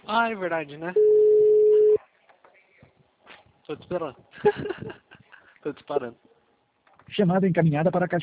Ah, é verdade, né? Tô te esperando. Tô te parando. Chamada encaminhada para a caixa.